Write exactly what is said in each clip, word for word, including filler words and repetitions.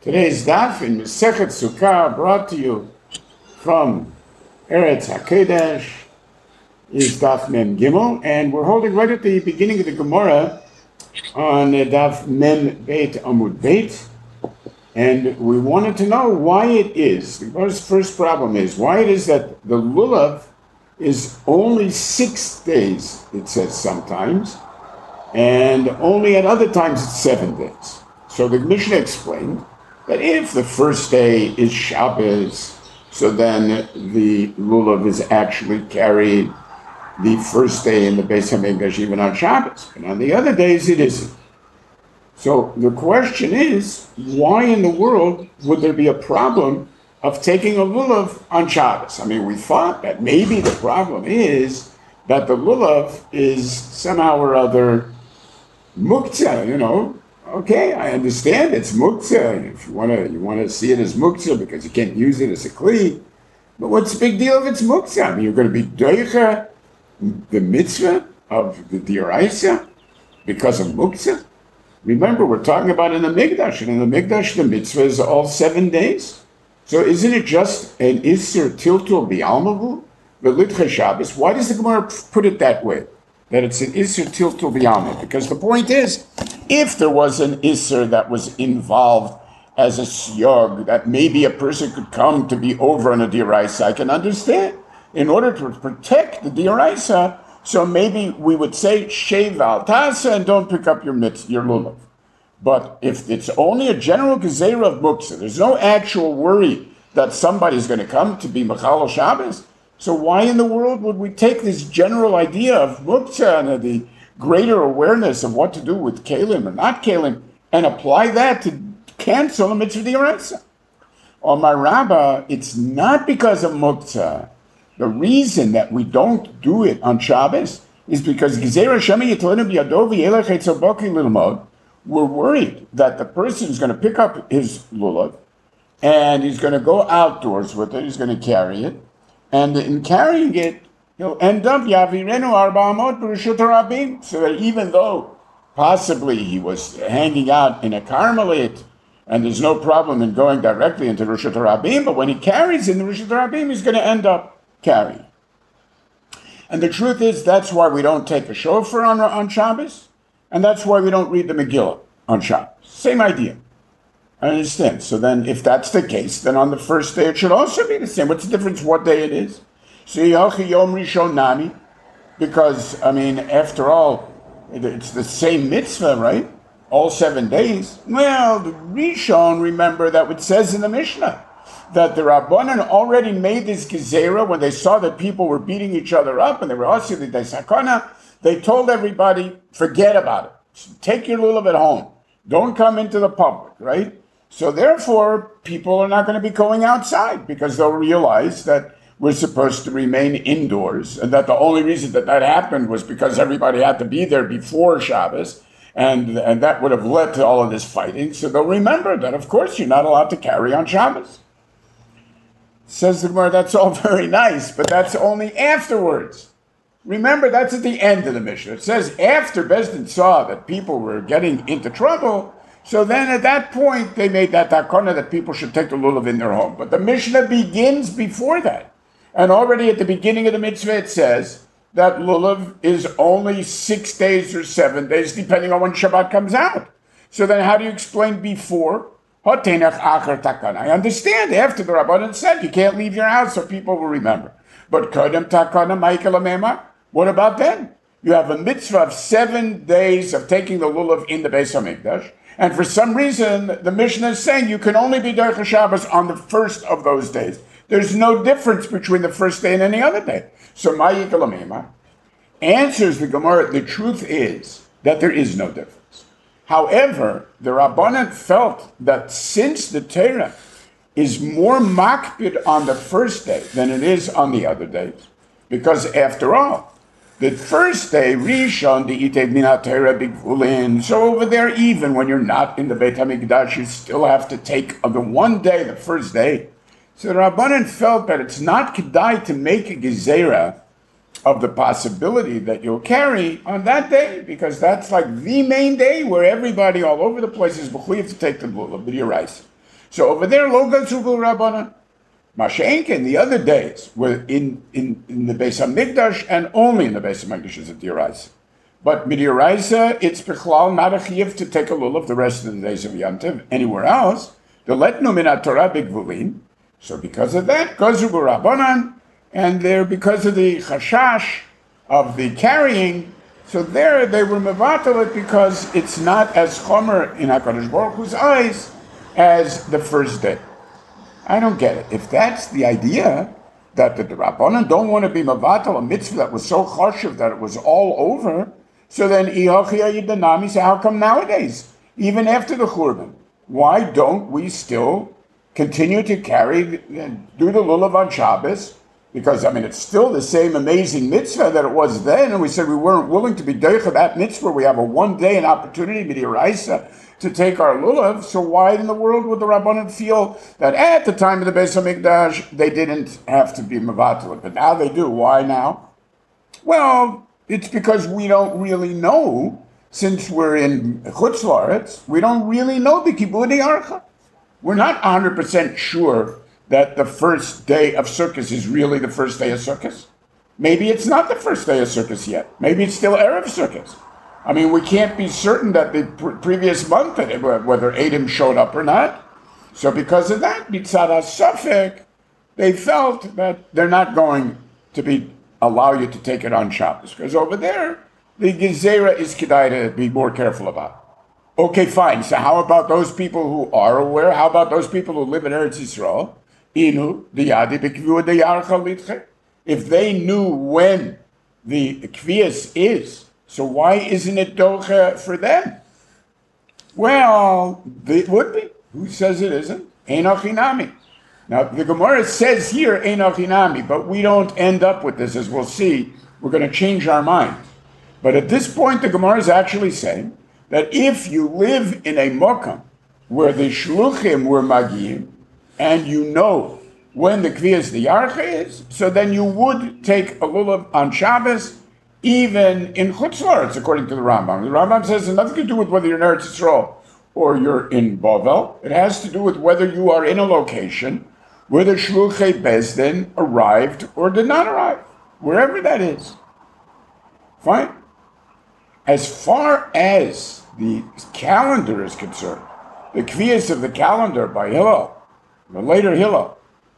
Today's daf in Masechet Sukkah, brought to you from Eretz HaKodesh, is daf Mem Gimel, and we're holding right at the beginning of the Gemara on daf Mem Beit Amud Beit, and we wanted to know why it is. The Gemara's first problem is why it is that the lulav is only six days, it says sometimes, and only at other times it's seven days. So the Mishnah explained that if the first day is Shabbos, so then the lulav is actually carried the first day in the Beis HaMikdash even on Shabbos, and on the other days it isn't. So the question is, why in the world would there be a problem of taking a lulav on Shabbos? I mean, we thought that maybe the problem is that the lulav is somehow or other muktzah, you know. Okay, I understand it's muktzah. If you want to, you want to see it as muktzah because you can't use it as a kli. But what's the big deal if it's muktzah? I mean, you're going to be doicha the mitzvah of the dioraisa because of muktzah. Remember, we're talking about in the Mikdash, and in the Mikdash, the mitzvah is all seven days. So isn't it just an isser tiltul bi'almahu, v'litcha Shabbos? Why does the Gemara put it that way? That it's an isser tiltul bi'almahu? Because the point is, if there was an isser that was involved as a siyog, that maybe a person could come to be over on a dioraisa, I can understand. In order to protect the dioraisa, so maybe we would say shev al tasa and don't pick up your mitzvah, your lulav. But if it's only a general gezerah of muktzah, there's no actual worry that somebody's going to come to be machal Shabbos. So why in the world would we take this general idea of muktzah and the greater awareness of what to do with kalim or not kalim and apply that to cancel the mitzvah dioraisa? On my rabbah, it's not because of muktzah. The reason that we don't do it on Shabbos is because we're worried that the person is going to pick up his lulav and he's going to go outdoors with it, he's going to carry it, and in carrying it, he'll end up yavirenu arba'amot b'reshut harabim, so that even though possibly he was hanging out in a Carmelite and there's no problem in going directly into Reshut harabim, but when he carries in the Reshut harabim, he's going to end up carrying. And the truth is, that's why we don't take a shofar on, on Shabbos, and that's why we don't read the Megillah on Shabbos. Same idea. I understand. So then, if that's the case, then on the first day it should also be the same. What's the difference what day it is? So Yochi Yom Rishon Nami, because, I mean, after all, it's the same mitzvah, right? All seven days. Well, the Rishon, remember that it says in the Mishnah that the Rabbanan already made this gezerah when they saw that people were beating each other up and they were asili sakana. They told everybody, forget about it. Take your lulav at home. Don't come into the public, right? So therefore, people are not going to be going outside because they'll realize that we're supposed to remain indoors and that the only reason that that happened was because everybody had to be there before Shabbos, and, and that would have led to all of this fighting. So they'll remember that, of course, you're not allowed to carry on Shabbos. Says the Gemara, that's all very nice, but that's only afterwards. Remember, that's at the end of the Mishnah. It says after Beis Din saw that people were getting into trouble, so then at that point they made that takana that people should take the lulav in their home. But the Mishnah begins before that. And already at the beginning of the mitzvah it says that lulav is only six days or seven days, depending on when Shabbat comes out. So then how do you explain before? I understand after the Rabbanan said you can't leave your house so people will remember. But kodem takana ma'ikal amema, what about then? You have a mitzvah of seven days of taking the lulav in the Beis HaMikdash, and for some reason the Mishnah is saying you can only be Derech Shabbos on the first of those days. There's no difference between the first day and any other day. So ma'ikal amema answers the Gemara, the truth is that there is no difference. However, the Rabbanan felt that since the Torah is more makpid on the first day than it is on the other days, because after all, the first day, Rishon, the Itev Minat Torah Bigvulin, so over there, even when you're not in the Beit HaMikdash, you still have to take the one day, the first day. So the Rabbanan felt that it's not kedai to make a gezerah of the possibility that you'll carry on that day, because that's like the main day where everybody all over the place is b'chuyev to take the lulav, the dioraisa. So over there, lo gazru b'Rabbanan. Masha'enke in the other days were in, in, in the Beis HaMikdash and only in the Beis HaMikdash is a dioraisa. But midioraisa, it's bichlal not a chiyuv to take a lulav the rest of the days of Yom Tov anywhere else. The letnu min Torah bigvulin. So because of that, gazru b'Rabbanan, and there because of the chashash of the carrying. So there they were mevatel it because it's not as chomer in HaKadosh Baruch Hu's eyes as the first day. I don't get it. If that's the idea that the Rabbanan don't want to be mevatel a mitzvah that was so chashuv that it was all over, so then ihochia yidanami. So how come nowadays, even after the churban, why don't we still continue to carry, do the lulav on Shabbos? Because, I mean, it's still the same amazing mitzvah that it was then, and we said we weren't willing to be doicha that mitzvah. We have a one-day an opportunity, midiraisa, to take our lulav. So why in the world would the Rabbanan feel that at the time of the Beis HaMikdash they didn't have to be mevatel, but now they do? Why now? Well, it's because we don't really know, since we're in Chutz La'aretz, we don't really know the Kibud Archa. We're not one hundred percent sure that the first day of Sukkot is really the first day of Sukkot. Maybe it's not the first day of Sukkot yet. Maybe it's still Erev Sukkot. I mean, we can't be certain that the pre- previous month, whether Adam showed up or not. So because of that, Mitzad HaSafek, they felt that they're not going to be allow you to take it on Shabbos. Because over there, the Gezerah is kedai to be more careful about. Okay, fine. So how about those people who are aware? How about those people who live in Eretz Yisrael? Inu diyadi b'kviyah diyarcha litche. If they knew when the kviyas is, so why isn't it docha for them? Well, it would be. Who says it isn't? Eino chinami. Now, the Gemara says here, Eino chinami, but we don't end up with this, as we'll see. We're going to change our mind. But at this point, the Gemara is actually saying that if you live in a mokum where the shluchim were magiyim, and you know when the kviyas the yarcha is, so then you would take a lulav on Shabbos, even in Chutz La'aretz, according to the Rambam. The Rambam says it has nothing to do with whether you're in Eretz Yisrael or you're in Bovel. It has to do with whether you are in a location where the shluchei bezdin arrived or did not arrive, wherever that is. Fine. As far as the calendar is concerned, the kviyas of the calendar by Hillel, the later Hillel,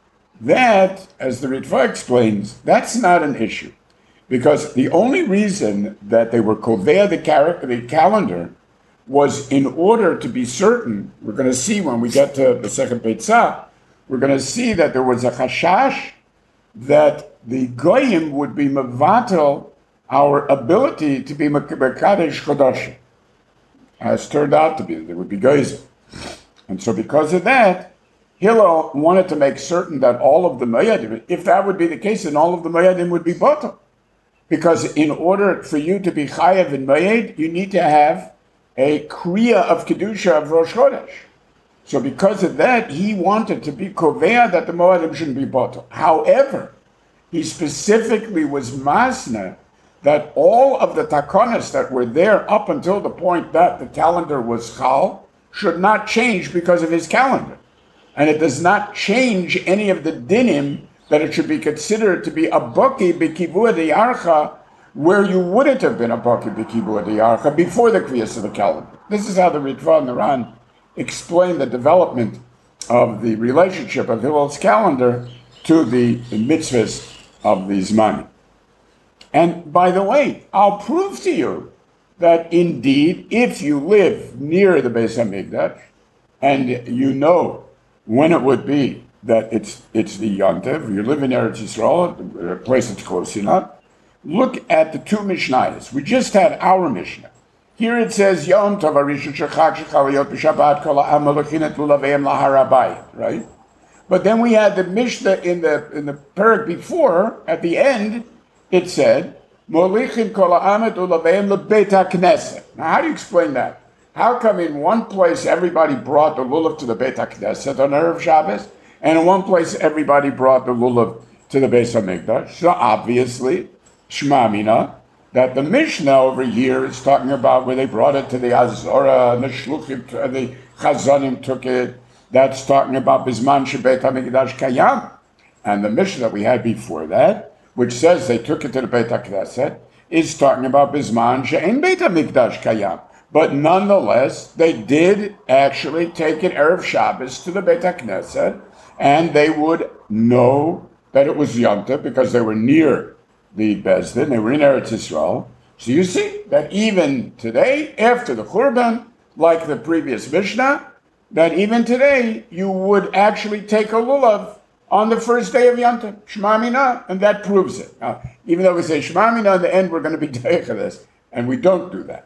that, as the Ritva explains, that's not an issue. Because the only reason that they were kovea the, car- the calendar was in order to be certain, we're going to see when we get to the second Peitzah, we're going to see that there was a chashash that the goyim would be mevatel our ability to be mekadesh chodoshim. As turned out to be, there would be goyim. And so because of that, Hillel wanted to make certain that all of the moyadim, if that would be the case, then all of the moyadim would be batel. Because in order for you to be chayav in moyed, you need to have a kriya of kedusha of Rosh Chodesh. So because of that, he wanted to be kovea that the moyadim shouldn't be batel. However, he specifically was masna that all of the takonas that were there up until the point that the calendar was chal should not change because of his calendar. And it does not change any of the dinim that it should be considered to be a baki b'kibua diyarcha, where you wouldn't have been a baki b'kibua diyarcha before the kriyas of the calendar. This is how the Ritva and the Ran explain the development of the relationship of Hillel's calendar to the, the mitzvahs of the Zmanim. And by the way, I'll prove to you that indeed, if you live near the Beis HaMikdash, and you know when it would be that it's it's the Yom Tov, you live in Eretz Yisrael, a place that's close enough, look at the two Mishnayos. We just had our Mishnah. Here it says, Yom Tov Arishon Shechag Shechavayot B'Shabbat Kol Ha'am Malachin Lulaveim Lahar Habayit, right? But then we had the Mishnah in the in the parak before, at the end, it said, Molichin Kol Ha'am Lulaveim LeBeit HaKnesset. Now how do you explain that? How come in one place everybody brought the lulav to the Beit HaKnesset on Erev Shabbos, and in one place everybody brought the lulav to the Beis HaMikdash? So obviously, Shema Mina, that the Mishnah over here is talking about where they brought it to the Azorah, and the Shluchim, the Chazanim took it, That's talking about Bisman Shebeit HaMikdash Kayam. And the mission that we had before that, which says they took it to the Beit HaKnesset, is talking about Bisman She'en Beit HaMikdash Kayam. But nonetheless, they did actually take it Erev Shabbos to the Beit HaKnesset, and they would know that it was Yom Tov because they were near the Beis Din, they were in Eretz Yisrael. So you see that even today, after the Churban, like the previous Mishnah, that even today you would actually take a lulav on the first day of Yom Tov, Shema Mina, and that proves it. Now, even though we say Shema Mina, in the end we're going to be deicha this, and we don't do that.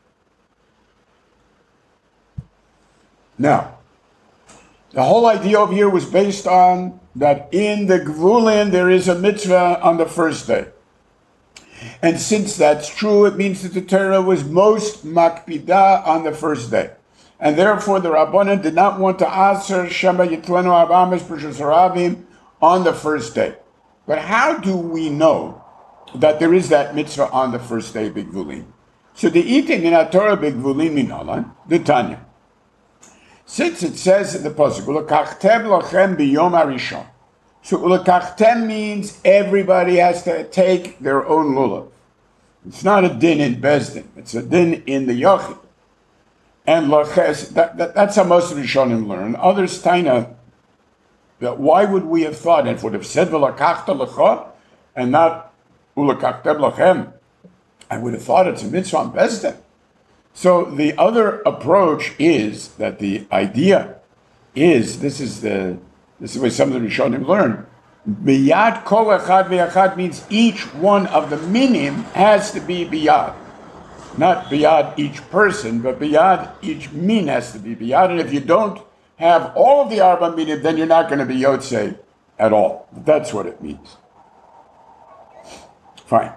Now, the whole idea over here was based on that in the Gvulin there is a mitzvah on the first day. And since that's true, it means that the Torah was most makpidah on the first day. And therefore the Rabbanan did not want to aser Shema Yitlenu Abamis Precious Harabim on the first day. But how do we know that there is that mitzvah on the first day, Big Gvulin? So the eating in a Torah Big Gvulin Minalan, the Tanya. Since it says in the pasuk, "Ulekachtem lachem biyom harishon," so ulekachtem means everybody has to take their own lulav. It's not a din in Beis Din; it's a din in the yachid. And laches, that, that, that's how most of the Rishonim learn. Others, taina, that why would we have thought it would have said "Ulekachta lecha" and not "Ulekachtem lachem"? I would have thought it's a mitzvah on Beis Din. So the other approach is that the idea is, this is the this is the way some of the Rishonim learn, biyad kol echad ve'echad means each one of the minim has to be biyad. Not biyad each person, but biyad each min has to be biyad. And if you don't have all of the arba minim, then you're not going to be yotzei at all. That's what it means. Fine.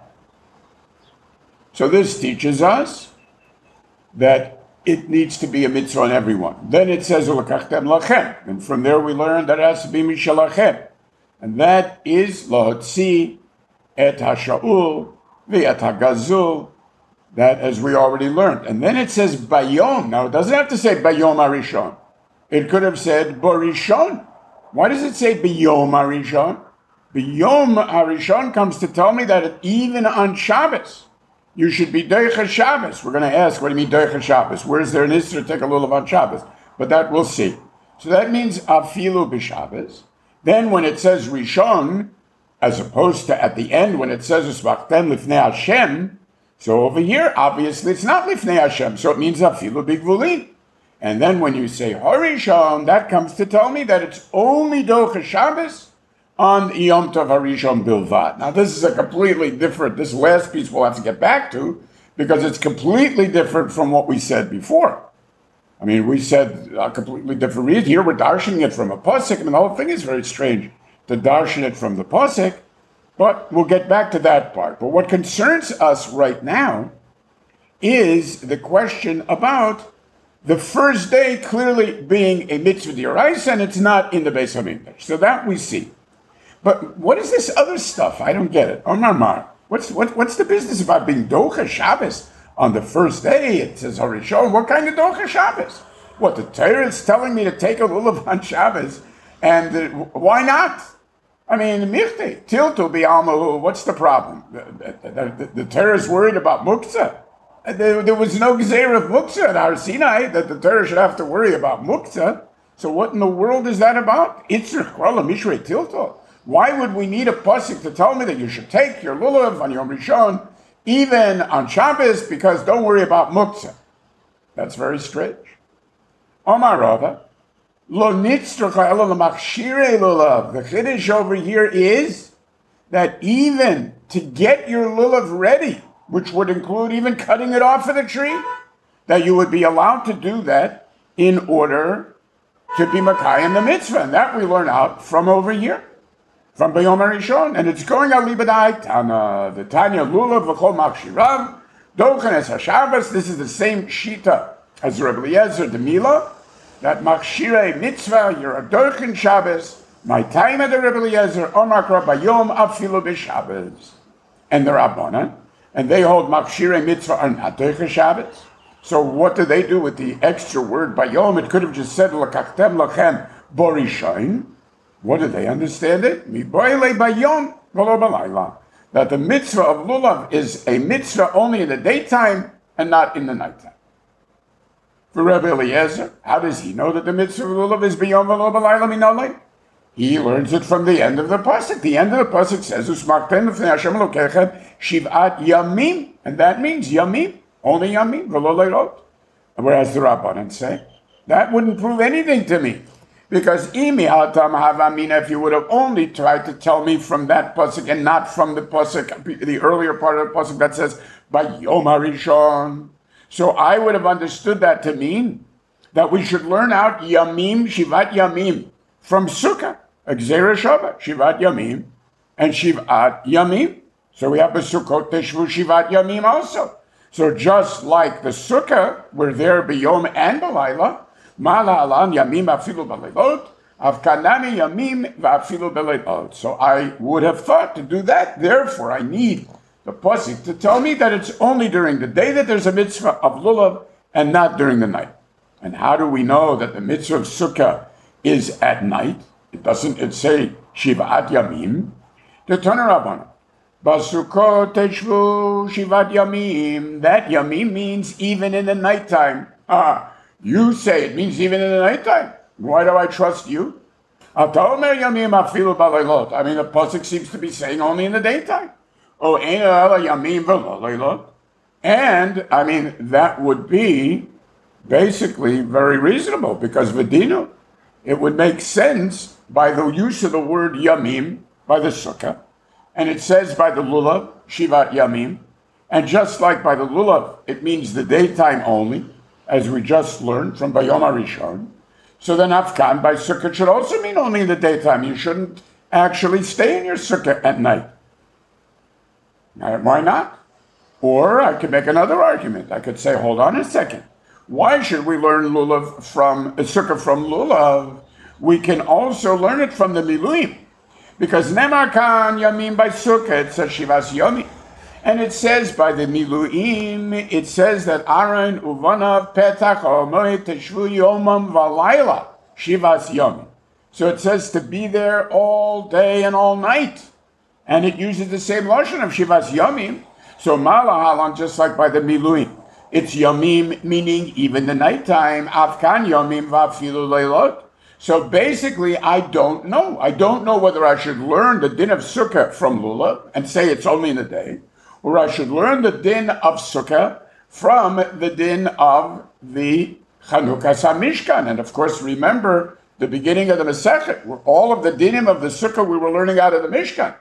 So this teaches us that it needs to be a mitzvah on everyone. Then it says, Ulekachtem lachem. And from there we learn that it has to be mishalachem. And that is lahotzi et hasha'ul ve'et hagazul, that as we already learned. And then it says bayom. Now it doesn't have to say bayom harishon. It could have said borishon. Why does it say bayom harishon? Bayom harishon comes to tell me that even on Shabbos, you should be deicha Shabbos. We're going to ask, what do you mean deicha Shabbos? Where is there an Isser to take a lulav on Shabbos? But that we'll see. So that means afilu b'Shabbos. Then when it says Rishon, as opposed to at the end when it says Usbachtem lifnei Hashem, so over here, obviously it's not lifnei Hashem, so it means afilu b'Gvulin. And then when you say Harishon, that comes to tell me that it's only deicha Shabbos on Yom Tov Harishon Bilvad. Now this is a completely different, this last piece we'll have to get back to, because it's completely different from what we said before. I mean, we said a completely different read. Here we're darshaning it from a pasuk, and the whole thing is very strange to darshan it from the pasuk, but we'll get back to that part. But what concerns us right now is the question about the first day clearly being a mitzvah d'oraisa, and it's not in the Beis HaMikdash. So that we see. But what is this other stuff? I don't get it. Omar Mar, what's what, what's the business about being docha Shabbos on the first day? It says Harishon. What kind of docha Shabbos? What, the Torah is telling me to take a lulav on Shabbos, and uh, why not? I mean, mirte tiltu bi'almahu. What's the problem? The, the, the, the Torah is worried about muktzah. There, there was no gezer of muktzah at Har Sinai that the Torah should have to worry about muktzah. So what in the world is that about? Itzrich kol mishrei tiltu. Why would we need a pasuk to tell me that you should take your lulav on Yom Rishon, even on Shabbos, because don't worry about muktzah? That's very strange. Omar Rava, lo nitzracha elo l'machshirei lulav. The chiddush over here is that even to get your lulav ready, which would include even cutting it off of the tree, that you would be allowed to do that in order to be makayim the mitzvah. And that we learn out from over here. From Bayom HaRishon, and it's going al libadai Tana, the Tanya Lulav v'chol machshirav, dochen es HaShabbos. This is the same shita as Rebbe Eliezer de Mila, that machshirei mitzvah, you're a dochen Shabbos, my time at the Rebbe Eliezer, omakra bayom afilu b'Shabbos. And the Rabbanan, and they hold machshirei mitzvah are not dochen Shabbos. So what do they do with the extra word bayom? It could have just said lakachtem lachem borishain. What do they understand it? Miboile bayom v'lo b'layla. That the mitzvah of lulav is a mitzvah only in the daytime and not in the nighttime. For Rebbe Eliezer, how does he know that the mitzvah of lulav is bayom v'lo b'layla minolei? He learns it from the end of the pasuk. The end of the pasuk says usmaktem l'fnei Hashem Elokechem shiv'at yamim, and that means yamim. Only yamim, v'lo leilot. Whereas the Rabbanan say, that wouldn't prove anything to me. Because imi hatam havamina, if you would have only tried to tell me from that pasuk and not from the pasuk, the earlier part of the pasuk that says, by Yom HaRishon. So I would have understood that to mean that we should learn out yamim, shivat yamim, from Sukkah, Gzeira Shava, shivat yamim, and shivat yamim. So we have the Sukkot Teshvu shivat yamim also. So just like the Sukkah, we're there b'yom and b'layla, mala alan yamim afilu b'leilot, avkanani yamim v'afilu b'leilot. So I would have thought to do that. Therefore, I need the pasuk to tell me that it's only during the day that there's a mitzvah of lulav and not during the night. And how do we know that the mitzvah of Sukkah is at night? It doesn't. It say shivat yamim. The Tanur Rabbanan. Basukot teshvu shivat yamim. That yamim means even in the nighttime. Ah, you say it means even in the nighttime. Why do I trust you? Ata yamim afilu b'leilot. I mean, the pasuk seems to be saying only in the daytime. Oh, ein ela yamim v'lo leilot. And I mean, that would be basically very reasonable because v'dinu, it would make sense by the use of the word yamim by the sukkah. And it says by the lulav, shivat yamim. And just like by the lulav, it means the daytime only, as we just learned from Bayom HaRishon. So then Afkan by sukkah should also mean only in the daytime. You shouldn't actually stay in your sukkah at night. Now, why not? Or I could make another argument. I could say, hold on a second. Why should we learn lulav from, uh, sukkah from lulav? We can also learn it from the miluim. Because Nemar Kan Yamim by Sukkah, it says Shivas Yomi. And it says by the Miluim, it says that Aaron Uvanav Petach Omoy Teshvu Yomam Valayla Shivas Yomi. So it says to be there all day and all night. And it uses the same lashon of Shivas Yomim. So Malahalan, just like by the Miluim, it's Yomim, meaning even the nighttime. Afkan Yomim Vafilu Leilot. So basically, I don't know. I don't know whether I should learn the din of Sukkah from lulav and say it's only in the day, or I should learn the din of Sukkah from the din of the Chanukas HaMishkan. And of course, remember the beginning of the Masechet, where all of the dinim of the Sukkah we were learning out of the Mishkan.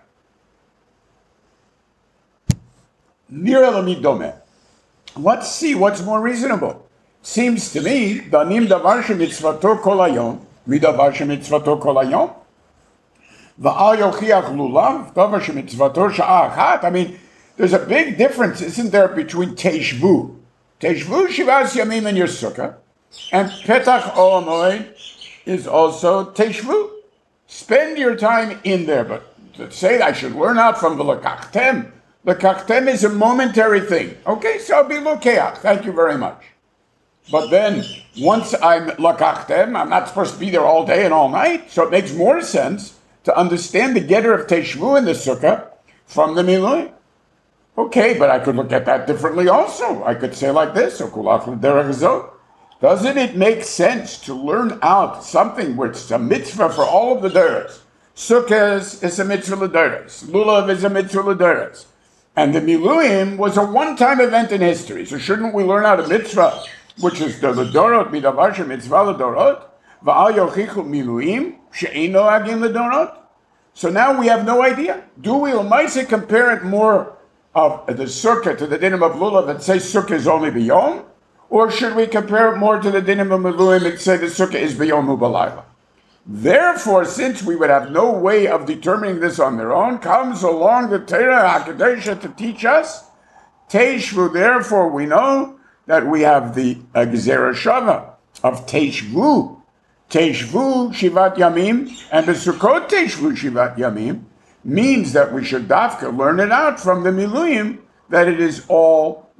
Nira l'midome. Let's see what's more reasonable. Seems to me, danim davar shemitzvato kol hayom, midavar shemitzvato kol hayom, va'al yochiach lulav, davar shemitzvato sha'a achat. I mean, there's a big difference, isn't there, between teshvu, teshvu shivas yamim in your sukkah, and petach ol hamoed is also teshvu. Spend your time in there, but to say I should learn out from the lakachtem, lakachtem is a momentary thing. Okay, so I'll be lokeach. Thank you very much. But then, once I'm lakachtem, I'm not supposed to be there all day and all night, so it makes more sense to understand the getter of teshvu in the sukkah from the miluim. Okay, but I could look at that differently also. I could say like this, doesn't it make sense to learn out something where it's a mitzvah for all of the derech? Sukkah is a mitzvah l'derech. Lulav is a mitzvah l'derech. And the miluim was a one-time event in history. So shouldn't we learn out a mitzvah, which is the l'dorot, midavar mitzvah l'dorot, va'al yochichu miluim, she'eino agin l'dorot? So now we have no idea. Do we, l'maisa, compare it more of the sukkah to the dinim of lulav and say sukkah is only biyom? Or should we compare it more to the dinim of miluim and say the sukkah is biyom u'balayla? Therefore, since we would have no way of determining this on their own, comes along the Torah HaKadosh to teach us, Teshvu, therefore we know that we have the Gzeira Shava of Teshvu. Teshvu Shivat Yamim, and the Sukkot Teshvu Shivat Yamim, means that we should dafka learn it out from the Miluim, that it is all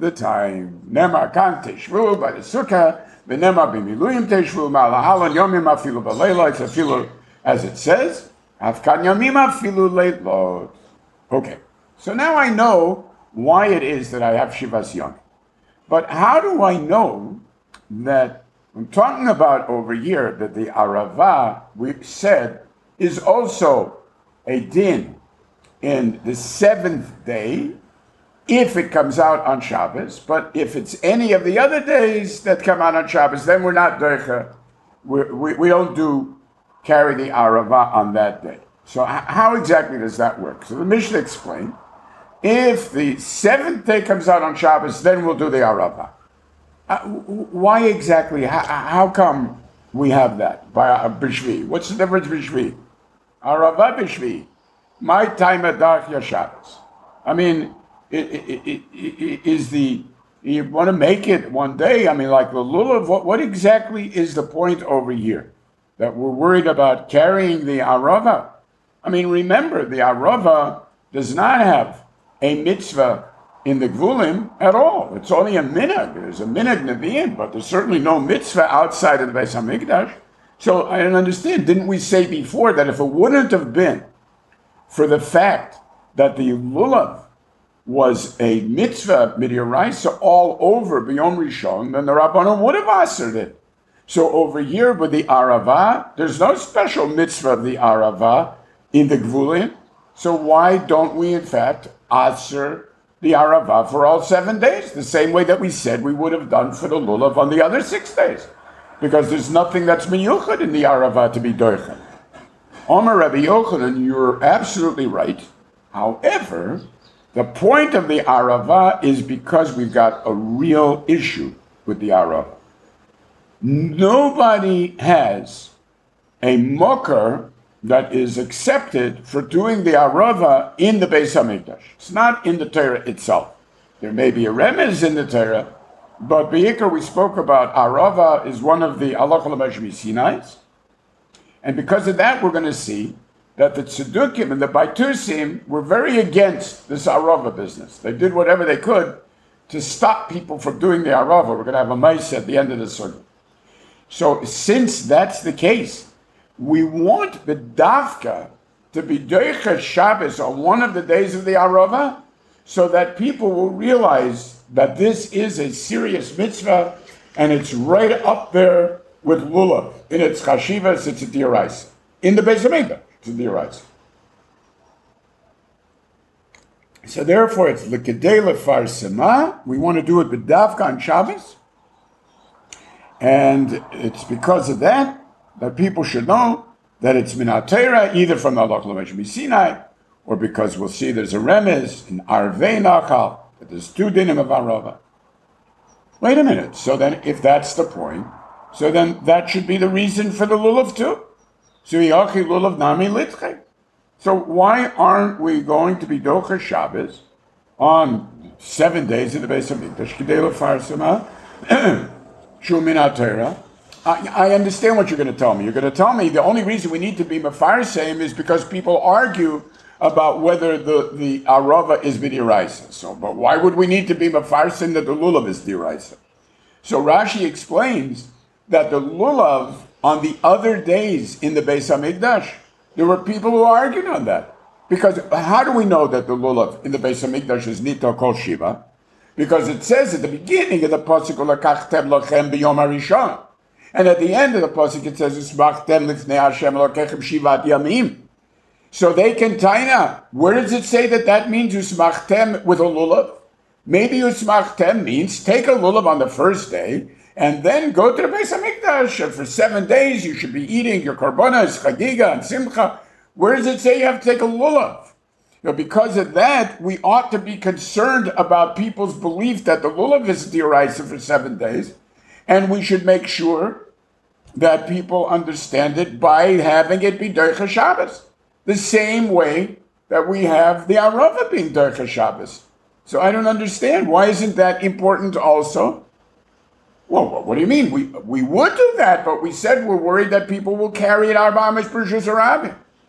the time. Nemar kan teshvu by the sukkah, the nemar b'miluyim teshvu ma'alahalon yomim afilu b'leila. It's afilu as it says. Afkan yomim afilu leilot. Okay, so now I know why it is that I have Shivas Yom. But how do I know that I'm talking about over here that the Arava, we said, is also a din in the seventh day if it comes out on Shabbos, but if it's any of the other days that come out on Shabbos, then we're not doicha. We, we, we don't do carry the Arava on that day. So how exactly does that work? So the Mishnah explained, if the seventh day comes out on Shabbos, then we'll do the Arava. Uh, why exactly? How, how come we have that by uh, Bishvi? What's the difference Bishvi? Arava Bishvi. My time at Dark Shabbos. I mean, it, it, it, it, is the, you want to make it one day? I mean, like the lulav, what, what exactly is the point over here? That we're worried about carrying the Arava? I mean, remember, the Arava does not have a mitzvah in the Gvulim at all. It's only a minhag. There's a minhag Nevi'im, but there's certainly no mitzvah outside of the Beis HaMikdash. So I don't understand. Didn't we say before that if it wouldn't have been for the fact that the lulav was a mitzvah midiraisa all over B'Yom Rishon, then the Rabbanon would have answered it. So over here with the Arava, there's no special mitzvah of the Arava in the Gvulim. So why don't we in fact answer the Arava for all seven days, the same way that we said we would have done for the lulav on the other six days? Because there's nothing that's miyuchad in the Arava to be doichen. Omer Rabbi Yochanan, you're absolutely right. However, the point of the Arava is because we've got a real issue with the Arava. Nobody has a mokar that is accepted for doing the Arava in the Beis HaMikdash. It's not in the Torah itself. There may be a remez in the Torah, but Be'ikar we spoke about Arava is one of the Halacha L'Moshe Sinai's. And because of that, we're going to see that the Tzedukim and the Baitusim were very against this Arava business. They did whatever they could to stop people from doing the Arava. We're going to have a Maisa at the end of the Sukkah. So since that's the case, we want the Davka to be Doicha Shabbos on one of the days of the Arava, so that people will realize that this is a serious mitzvah, and it's right up there with lulav. In its chashivas, it's a dioraisa. In the Beis HaMikdash, it's a dioraisa. So therefore, it's l'kedei lefarsema. We want to do it b'davka on Shabbos, and it's because of that that people should know that it's minat Torah, either from the Halacha L'Moshe Sinai, or because we'll see there's a remez in Arvei Nachal, that there's two dinim of Arava. Wait a minute. So then, if that's the point, so then that should be the reason for the lulav too. So yachi lulav nami litche. So why aren't we going to be docha Shabbos on seven days of the Beis HaMikdash? Kedei lefarsema shu minat Torah. I, I understand what you're going to tell me. You're going to tell me the only reason we need to be mefarsem is because people argue about whether the, the Arava is b'diraisa. So, but why would we need to be mefarsem that the lulav is diraisa? So Rashi explains that the lulav on the other days in the Beis HaMikdash, there were people who argued on that. Because how do we know that the lulav in the Beis HaMikdash is nito kol shiva? Because it says at the beginning of the pasuk lakachtem lochem b'yom harishon. And at the end of the pasuk it says, "Usmachtem lifnei Hashem Elokechem shivat yamim." So they can taina. Where does it say that that means usmachtem with a lulav? Maybe usmachtem means take a lulav on the first day and then go to the Beis HaMikdash, and for seven days you should be eating your korbanos, chagiga, and simcha. Where does it say you have to take a lulav? You know, because of that, we ought to be concerned about people's belief that the lulav is dioraisa for seven days. And we should make sure that people understand it by having it be Doicha Shabbos. The same way that we have the Arava being Doicha Shabbos. So I don't understand. Why isn't that important also? Well, what do you mean? We we would do that, but we said we're worried that people will carry it Arba Amish Pershus Arabim.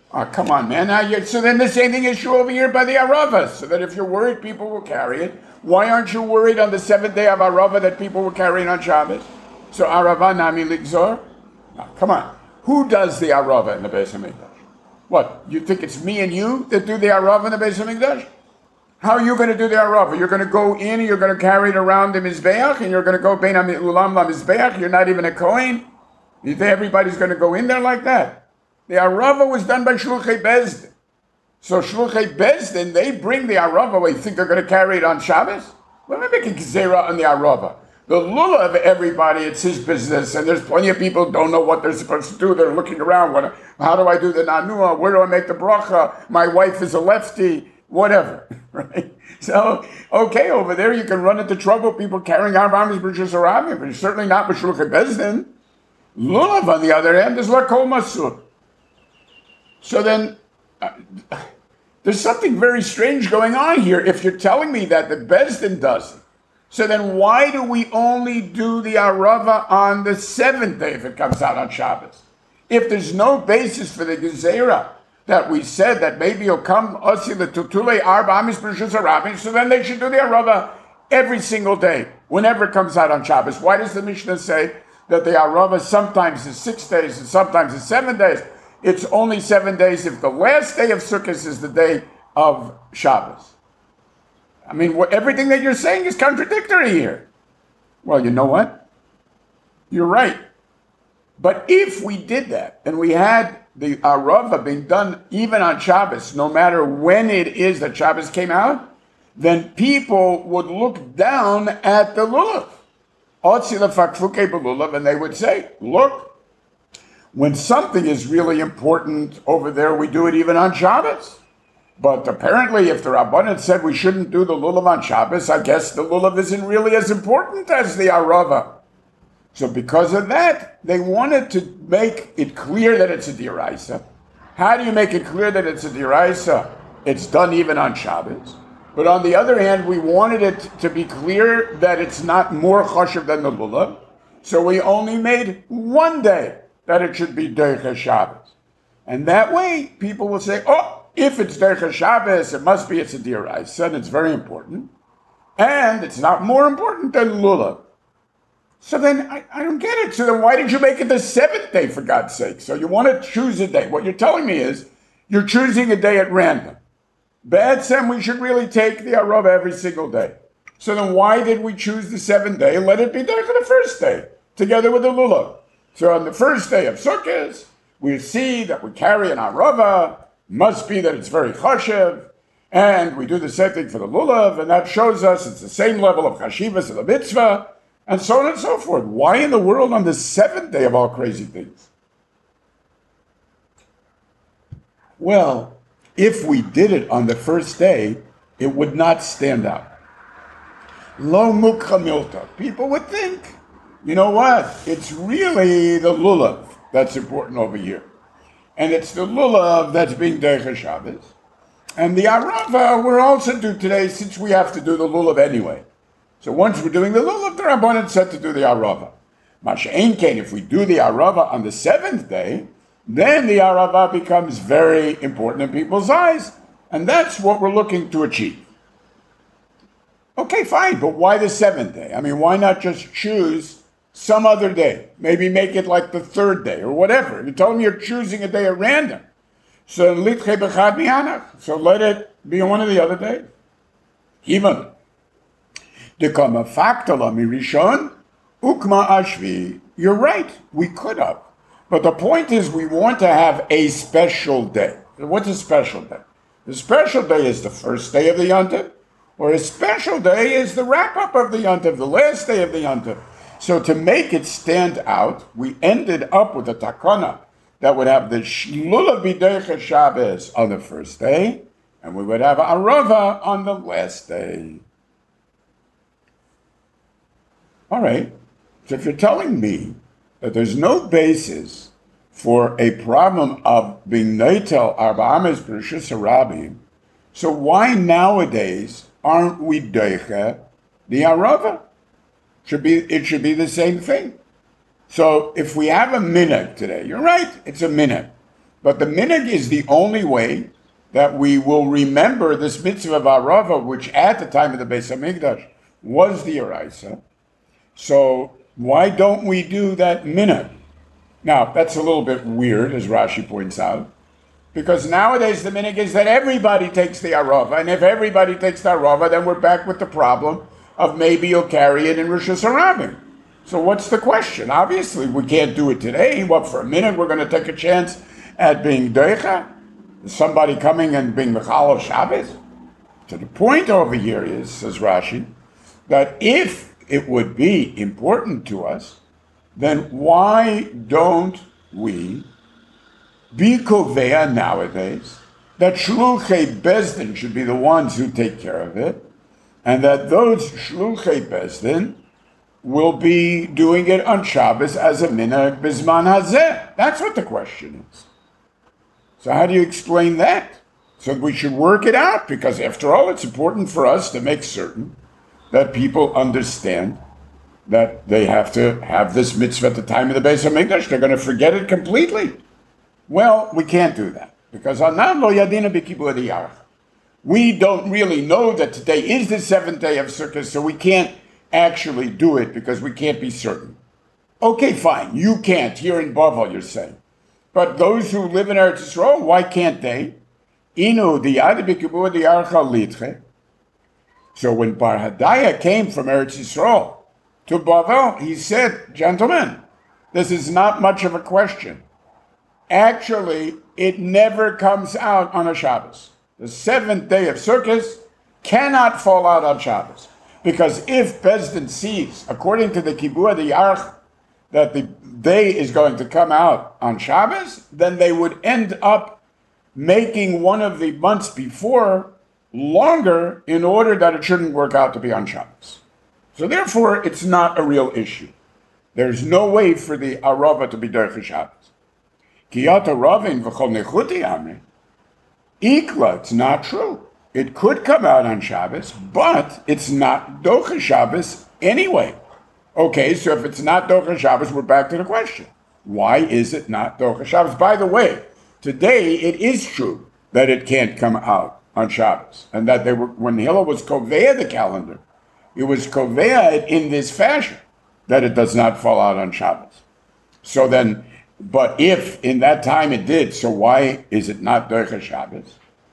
Oh, come on, man. Now you, so then the same thing is true over here by the Arava. So that if you're worried people will carry it, why aren't you worried on the seventh day of Arava that people will carry it on Shabbos? So Arava Nami Ligzor? Oh, come on. Who does the Arava in the Beis HaMikdash? What, you think it's me and you that do the Arava in the Beis HaMikdash? How are you going to do the Arava? You're going to go in and you're going to carry it around the Mizbeach and you're going to go Bein HaUlam LaMizbeach. You're not even a Kohen. You think everybody's going to go in there like that? The Arava was done by Shluchei Bezdin. So Shluchei Bezdin, they bring the Arava. Well, you think they're going to carry it on Shabbos? Let me make a Gezerah on the Arava. The lulav, everybody, it's his business, and there's plenty of people who don't know what they're supposed to do. They're looking around. What, how do I do the nanua? Where do I make the bracha? My wife is a lefty. Whatever, right? So, okay, over there you can run into trouble. People carrying arbamis b'rishus harabim, but certainly not b'shluchei bezdin. Lulav, on the other hand, is lakol masur. So then, uh, there's something very strange going on here. If you're telling me that the bezdin does it, so then why do we only do the Arava on the seventh day if it comes out on Shabbos? If there's no basis for the Gezerah that we said that maybe you'll come Osi the Tutule Arba Amis B'Rishus Harabim, so then they should do the Arava every single day, whenever it comes out on Shabbos. Why does the Mishnah say that the Arava sometimes is six days and sometimes is seven days? It's only seven days if the last day of Sukkot is the day of Shabbos. I mean, what, everything that you're saying is contradictory here. Well, you know what? You're right. But if we did that, and we had the Arava being done even on Shabbos, no matter when it is that Shabbos came out, then people would look down at the Lulav. And they would say, look, when something is really important over there, we do it even on Shabbos. But apparently, if the Rabbanan said we shouldn't do the Lulav on Shabbos, I guess the Lulav isn't really as important as the Arava. So because of that, they wanted to make it clear that it's a Diraisa. How do you make it clear that it's a Diraisa? It's done even on Shabbos. But on the other hand, we wanted it to be clear that it's not more chashuv than the Lulav. So we only made one day that it should be Derech Shabbos. And that way, people will say, oh, if it's Derech Shabbos, it must be it's a Diraisa, and it's very important. And it's not more important than Lulav. So then, I, I don't get it. So then why did you make it the seventh day, for God's sake? So you want to choose a day. What you're telling me is, you're choosing a day at random. Bad Sem, we should really take the Arava every single day. So then why did we choose the seventh day and let it be there for the first day, together with the Lulav? So on the first day of Sukkot, we see that we carry an Arava, must be that it's very chashiv, and we do the same thing for the Lulav, and that shows us it's the same level of chashivas of the mitzvah, and so on and so forth. Why in the world on the seventh day of all crazy things? Well, if we did it on the first day, it would not stand out. Lo mukha milta. People would think, you know what? It's really the lulav that's important over here. And it's the lulav that's being Derech Shabbos. And the Arava we're also do today, since we have to do the lulav anyway. So once we're doing the lulav, the Rabbanan said to do the Arava. Masha'en Kain, if we do the Arava on the seventh day, then the Arava becomes very important in people's eyes. And that's what we're looking to achieve. Okay, fine, but why the seventh day? I mean, why not just choose some other day? Maybe make it like the third day or whatever. You told me you're choosing a day at random. So so let it be one of the other days. Even. Dekama faktala mirishon ukma ashvi. You're right, we could have. But the point is we want to have a special day. What's a special day? The special day is the first day of the Yontif, or a special day is the wrap-up of the Yontif, the last day of the Yontif. So to make it stand out, we ended up with a takana that would have the Lulav B'Derech Shabbos on the first day, and we would have Arava on the last day. All right, so if you're telling me that there's no basis for a problem of being Neitel Arba Ames B'Rishus Harabim, so why nowadays aren't we Deicha the Arava? Should be, it should be the same thing. So if we have a minhag today, you're right, it's a minhag. But the minhag is the only way that we will remember this mitzvah of Arava, which at the time of the Beis Hamikdash was the Oraisa. So why don't we do that minhag? Now, that's a little bit weird, as Rashi points out, because nowadays the minhag is that everybody takes the Arava, and if everybody takes the Arava, then we're back with the problem of maybe you'll carry it in Rosh Hashanah. So what's the question? Obviously, we can't do it today. What, for a minute we're going to take a chance at being Doicha? Somebody coming and being Mechal of Shabbos? So the point over here is, says Rashi, that if it would be important to us, then why don't we be Kovea nowadays that Shluchei Bezdin should be the ones who take care of it, and that those Shluchei Bezdin will be doing it on Shabbos as a minhag Bizman Hazeh? That's what the question is. So how do you explain that? So we should work it out, because after all, it's important for us to make certain that people understand that they have to have this mitzvah at the time of the Beis Hamikdash. They're going to forget it completely. Well, we can't do that, because Anan lo yadina b'kibud yarach. We don't really know that today is the seventh day of Sukkot, so we can't actually do it because we can't be certain. Okay, fine, you can't. Here in Bavel, you're saying. But those who live in Eretz Yisrael, why can't they? Inu diyad b'kibud yarach litche. So when Bar Hadaya came from Eretz Yisrael to Bavel, he said, gentlemen, this is not much of a question. Actually, it never comes out on a Shabbos. The seventh day of Sukkot cannot fall out on Shabbos. Because if Bezdin sees, according to the Kibua the Yarch, that the day is going to come out on Shabbos, then they would end up making one of the months before longer in order that it shouldn't work out to be on Shabbos. So therefore, it's not a real issue. There's no way for the Arava to be Derech Shabbos. Kiyat Aravin v'chol nechuti amri. Ikla, it's not true. It could come out on Shabbos, but it's not Docha Shabbos anyway. Okay, so if it's not Docha Shabbos, we're back to the question. Why is it not Docha Shabbos? By the way, today it is true that it can't come out on Shabbos, and that they were, when Hillel was Kovea the calendar, it was Kovea it in this fashion, that it does not fall out on Shabbos. So then, but if in that time it did, so why is it not Docha Shabbos?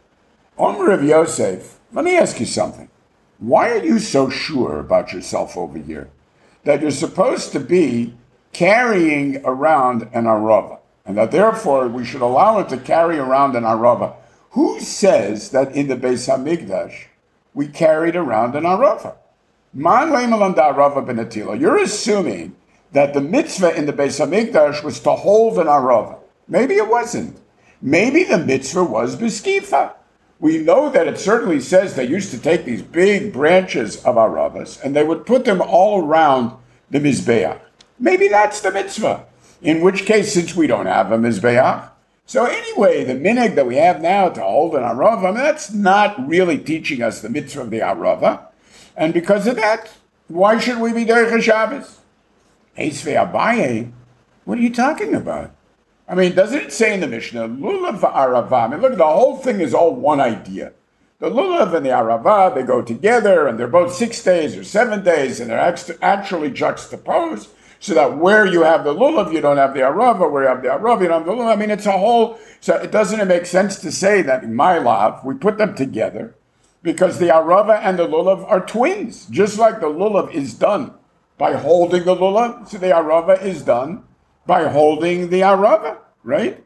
Omer of Yosef, let me ask you something. Why are you so sure about yourself over here that you're supposed to be carrying around an arava, and that therefore we should allow it to carry around an arava? Who says that in the Beis Hamikdash we carried around an arava? Man leimelan da arava benatila. You're assuming that the mitzvah in the Beis Hamikdash was to hold an arava. Maybe it wasn't. Maybe the mitzvah was b'skifa. We know that it certainly says they used to take these big branches of aravas and they would put them all around the mizbeach. Maybe that's the mitzvah. In which case, since we don't have a mizbeach, so anyway, the minhag that we have now to hold an arava, I mean, that's not really teaching us the mitzvah of the arava. And because of that, why should we be derech Shabbos? Eisvei Abaye, what are you talking about? I mean, doesn't it say in the Mishnah, lulav v'arava? I mean, look, the whole thing is all one idea. The lulav and the arava, they go together, and they're both six days or seven days, and they're actually juxtaposed, so that where you have the lulav, you don't have the arava, where you have the arava, you don't have the lulav. I mean, it's a whole, so it doesn't make sense to say that in my love, we put them together, because the arava and the lulav are twins, just like the lulav is done by holding the lulav, so the arava is done by holding the arava, right?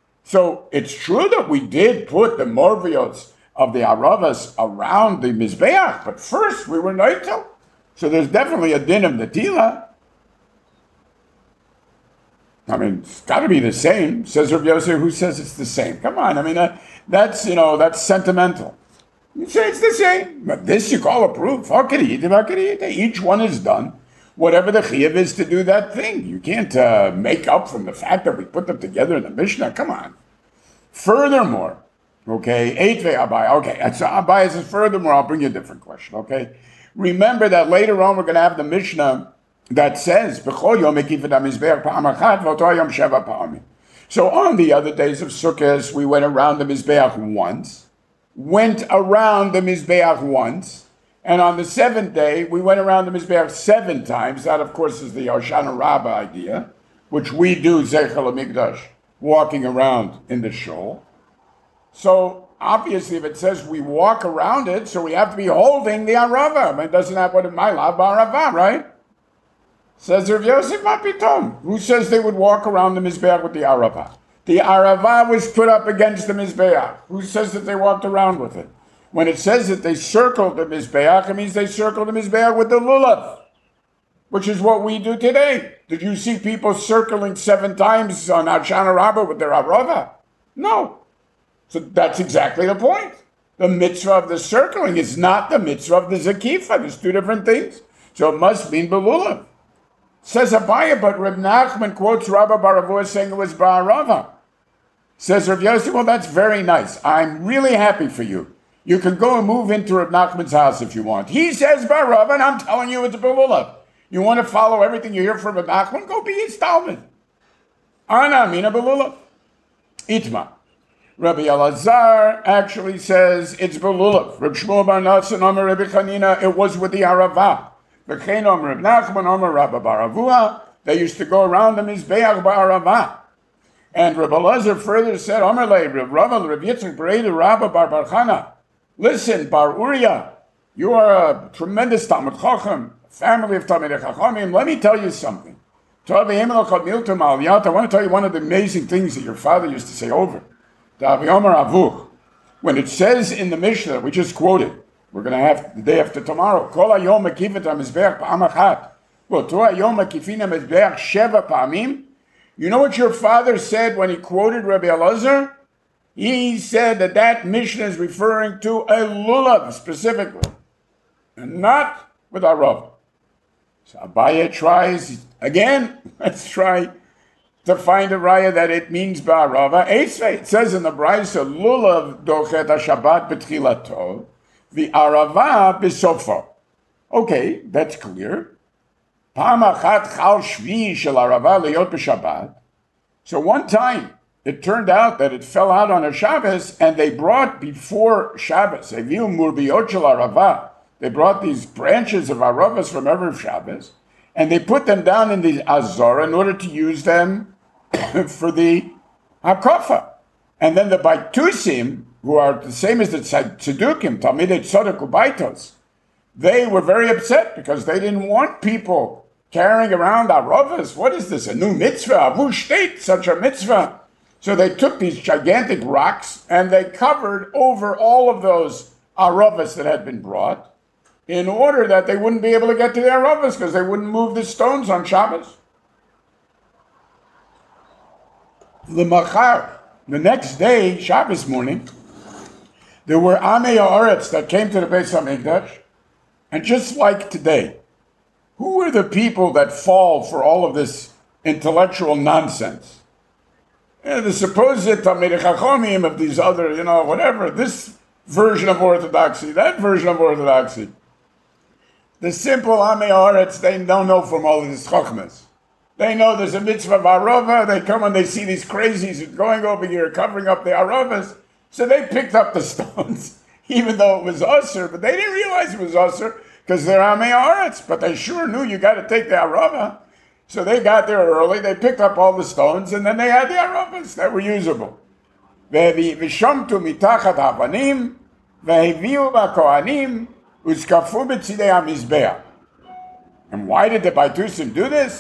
So it's true that we did put the morvios of the aravas around the mizbeach, but first we were noitel. So there's definitely a din of netila. I mean, it's got to be the same. Says Rav Yosef, who says it's the same? Come on, I mean, uh, that's, you know, that's sentimental. You say it's the same, but this you call a proof. Each one is done whatever the chiyuv is to do that thing. You can't uh, make up from the fact that we put them together in the Mishnah. Come on. Furthermore, okay, Eitvei Abai. Okay, so Abai says, furthermore, I'll bring you a different question, okay? Remember that later on we're going to have the Mishnah that says, So on the other days of Sukkot, we went around the Mizbeach once, went around the Mizbeach once, and on the seventh day, we went around the Mizbeach seven times. That, of course, is the Hoshana Rabbah idea, which we do, Zeichel HaMikdash, walking around in the shul. So, obviously, if it says we walk around it, so we have to be holding the Arava. I mean, doesn't that what it might have Arava, right? Says Rav Yosef Mapitom. Who says they would walk around the Mizbeach with the Arava? The Arava was put up against the Mizbeach. Who says that they walked around with it? When it says that they circled the Mizbeach, it means they circled the Mizbeach with the Lulav, which is what we do today. Did you see people circling seven times on Hoshana Rabbah with their Arava? No. So that's exactly the point. The mitzvah of the circling is not the mitzvah of the Zakifa. There's two different things. So it must mean Belulav. Says Abaya, but Reb Nachman quotes Rabba Baravua saying it was Ba'arava. Says Rav Yosef, well, that's very nice. I'm really happy for you. You can go and move into Reb Nachman's house if you want. He says Ba'arava, and I'm telling you it's Belulav. You want to follow everything you hear from Reb Nachman? Go be his Talmud. Ana mina Belulav. Itma. Rabbi Elazar actually says it's Belulav. Reb Shmuel Bar Natsan Omer Rabbi Chanina, it was with the Arava. V'chein Omer Reb Nachman Omer Rabba Baravua. They used to go around the Mizbeach Ba'arava. And Rabbi Elazar further said, Omer Lei Reb Rava Reb Yitzchak Bereidu Rabba Bar Barchana. Listen, Bar Uriah, you are a tremendous Talmud Chacham, family of Talmidei Chachamim. Let me tell you something. I want to tell you one of the amazing things that your father used to say over. When it says in the Mishnah that we just quoted, we're going to have the day after tomorrow, you know what your father said when he quoted Rabbi Elazar? He said that that Mishnah is referring to a lulav specifically, and not with Arava. So Abaye tries again. Let's try to find a raya that it means Ba'arava. It says in the Brisa, lulav dochet Shabbat betchilato, the Arava besofo. Okay, that's clear. Pam achat chal shvi shel Arava leyot b'Shabbat. So one time, it turned out that it fell out on a Shabbos, and they brought before Shabbos, eviu murbiot shel Arava. They brought these branches of Aravas from Erev Shabbos, and they put them down in the Azor in order to use them for the Hakofa. And then the Baitusim, who are the same as the Tzedukim, Talmidei Tzodok Ubaitos, they were very upset because they didn't want people carrying around Aravas. What is this, a new mitzvah? Avu state, such a mitzvah. So they took these gigantic rocks and they covered over all of those Aravas that had been brought, in order that they wouldn't be able to get to their Aravas because they wouldn't move the stones on Shabbos. The Machar, the next day, Shabbos morning, there were Amei Haaretz that came to the Beis HaMikdash, and just like today, who are the people that fall for all of this intellectual nonsense? Yeah, the supposed Talmidei Chachamim of these other, you know, whatever, this version of orthodoxy, that version of orthodoxy. The simple Amei Haaretz, they don't know from all of this chachmas. They know there's a mitzvah of Arava. They come and they see these crazies going over here, covering up the Aravas. So they picked up the stones, even though it was usher, but they didn't realize it was usher because they're Amei Haaretz. But they sure knew you got to take the Arava. So they got there early. They picked up all the stones, and then they had the Aravas that were usable. V'shamtu mitachat havanim, v'heviu b'kohanim, u'zkafu b'tzidei hamizbeach. And why did the Baitusim do this?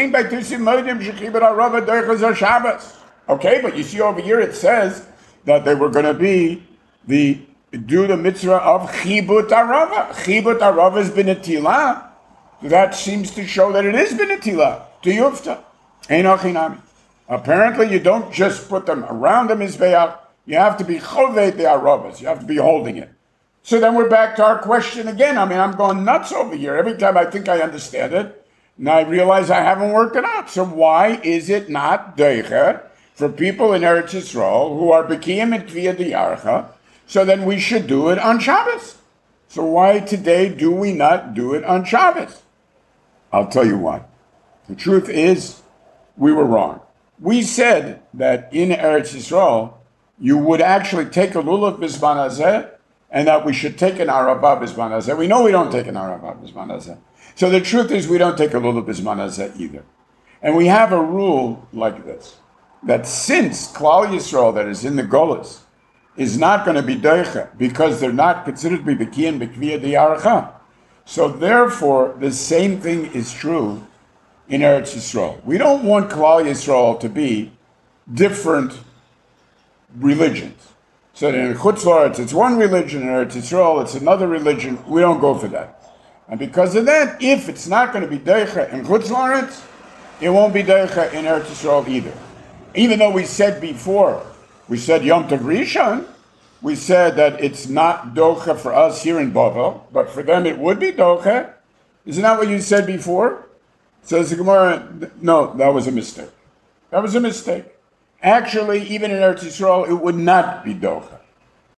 Okay, but you see over here it says that they were going to be the do the mitzvah of Chibut Arava. Chibut Arava is B'netilah. That seems to show that it is B'netilah. To Yufta. Einochinami. Apparently you don't just put them around the Mizbeach. You have to be Chovet the Aravas. You have to be holding it. So then we're back to our question again. I mean, I'm going nuts over here. Every time I think I understand it, and I realize I haven't worked it out. So why is it not Deicher for people in Eretz Yisrael who are B'kiyim and Tviyah Diyarcha? So then we should do it on Shabbos. So why today do we not do it on Shabbos? I'll tell you why. The truth is, we were wrong. We said that in Eretz Yisrael, you would actually take a lulav bisman hazeh, and that we should take an arabah bisman hazeh. We know we don't take an arabah bisman hazeh. So the truth is we don't take a lulav bisman hazeh either. And we have a rule like this, that since Klal Yisrael that is in the Golas is not going to be doicha, because they're not considered to be b'ki and b'kviya di'aracha, so therefore the same thing is true in Eretz Yisrael. We don't want Klal Yisrael to be different religions. So that in Chutz La'aretz it's one religion, in Eretz Yisrael it's another religion. We don't go for that. And because of that, if it's not going to be Deicha in Chutz La'aretz, it won't be Deicha in Eretz Yisrael either. Even though we said before, we said Yom Tov Rishon, we said that it's not Docha for us here in Bavel, but for them it would be Docha. Isn't that what you said before? Says the Gemara, no, that was a mistake. That was a mistake. Actually, even in Eretz Yisrael, it would not be Docha.